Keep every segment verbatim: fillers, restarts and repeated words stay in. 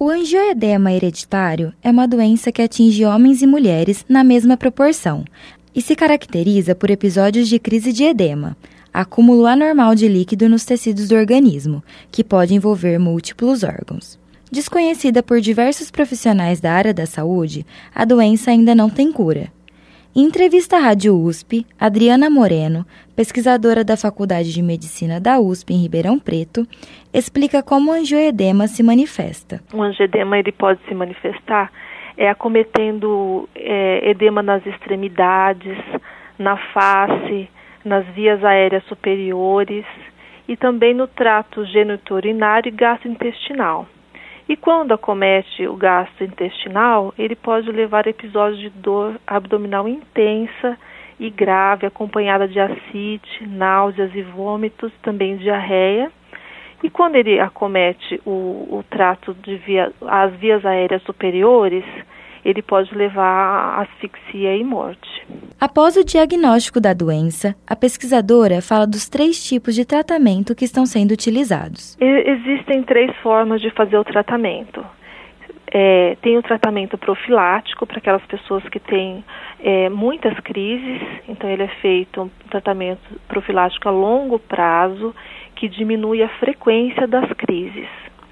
O angioedema hereditário é uma doença que atinge homens e mulheres na mesma proporção e se caracteriza por episódios de crise de edema, acúmulo anormal de líquido nos tecidos do organismo, que pode envolver múltiplos órgãos. Desconhecida por diversos profissionais da área da saúde, a doença ainda não tem cura. Em entrevista à Rádio U S P, Adriana Moreno, pesquisadora da Faculdade de Medicina da U S P em Ribeirão Preto, explica como o angioedema se manifesta. O angioedema ele pode se manifestar é, acometendo é, edema nas extremidades, na face, nas vias aéreas superiores e também no trato genitourinário e gastrointestinal. E quando acomete o gastrointestinal, ele pode levar a episódios de dor abdominal intensa e grave, acompanhada de ascite, náuseas e vômitos, também diarreia. E quando ele acomete o, o trato de via, as vias aéreas superiores, ele pode levar a asfixia e morte. Após o diagnóstico da doença, a pesquisadora fala dos três tipos de tratamento que estão sendo utilizados. Existem três formas de fazer o tratamento. É, tem o tratamento profilático para aquelas pessoas que têm é, muitas crises, então ele é feito um tratamento profilático a longo prazo, que diminui a frequência das crises.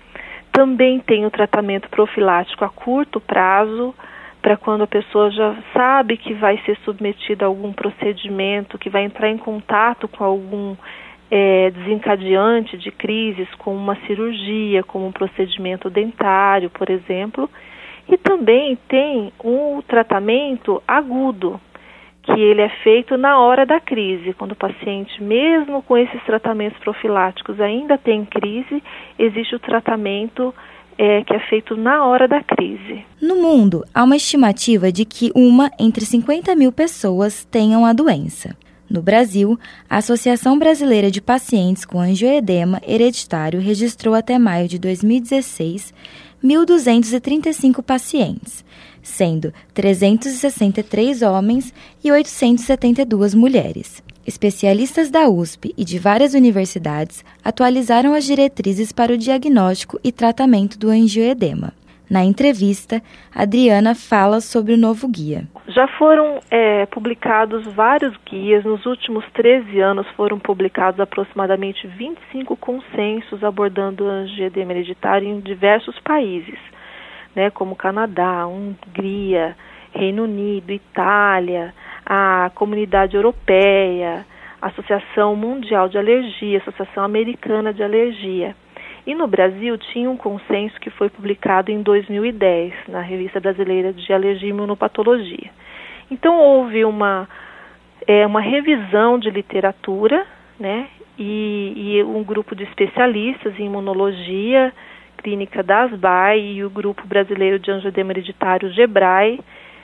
Também tem o tratamento profilático a curto prazo, para quando a pessoa já sabe que vai ser submetida a algum procedimento, que vai entrar em contato com algum é, desencadeante de crises, como uma cirurgia, como um procedimento dentário, por exemplo. E também tem um tratamento agudo, que ele é feito na hora da crise, quando o paciente, mesmo com esses tratamentos profiláticos, ainda tem crise, existe o tratamento é, que é feito na hora da crise. No mundo, há uma estimativa de que uma entre cinquenta mil pessoas tenham a doença. No Brasil, a Associação Brasileira de Pacientes com Angioedema Hereditário registrou até maio de dois mil e dezesseis mil duzentos e trinta e cinco pacientes, sendo trezentos e sessenta e três homens e oitocentos e setenta e duas mulheres. Especialistas da U S P e de várias universidades atualizaram as diretrizes para o diagnóstico e tratamento do angioedema. Na entrevista, Adriana fala sobre o novo guia. Já foram é, publicados vários guias. Nos últimos treze anos foram publicados aproximadamente vinte e cinco consensos abordando o angioedema hereditário em diversos países, né, como Canadá, Hungria, Reino Unido, Itália, a Comunidade Europeia, a Associação Mundial de Alergia, a Associação Americana de Alergia. E no Brasil tinha um consenso que foi publicado em dois mil e dez, na Revista Brasileira de Alergia e Imunopatologia. Então houve uma, é, uma revisão de literatura, né, e, e um grupo de especialistas em imunologia clínica da ASBAI e o Grupo Brasileiro de Angioedema Hereditário, GEBRAE,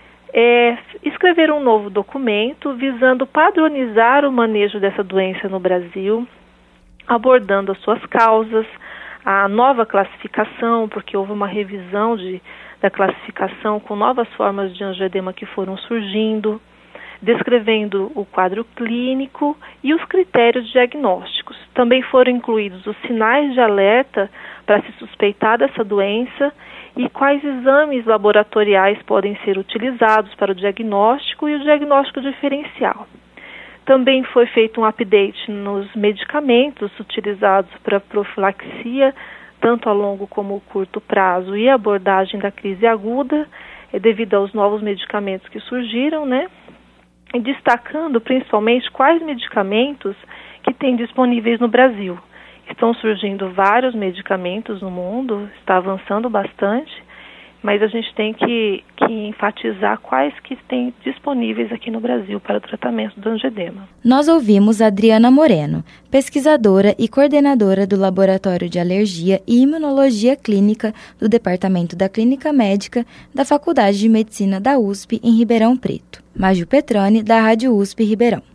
é, escreveram um novo documento visando padronizar o manejo dessa doença no Brasil, abordando as suas causas, a nova classificação, porque houve uma revisão de, da classificação com novas formas de angioedema que foram surgindo, descrevendo o quadro clínico e os critérios diagnósticos. Também foram incluídos os sinais de alerta para se suspeitar dessa doença e quais exames laboratoriais podem ser utilizados para o diagnóstico e o diagnóstico diferencial. Também foi feito um update nos medicamentos utilizados para profilaxia, tanto a longo como a curto prazo, e a abordagem da crise aguda, é, devido aos novos medicamentos que surgiram, né? E destacando principalmente quais medicamentos que tem disponíveis no Brasil. Estão surgindo vários medicamentos no mundo, está avançando bastante, mas a gente tem que, que enfatizar quais que tem disponíveis aqui no Brasil para o tratamento do angioedema. Nós ouvimos a Adriana Moreno, pesquisadora e coordenadora do Laboratório de Alergia e Imunologia Clínica do Departamento da Clínica Médica da Faculdade de Medicina da U S P em Ribeirão Preto. Mágio Petroni, da Rádio U S P Ribeirão.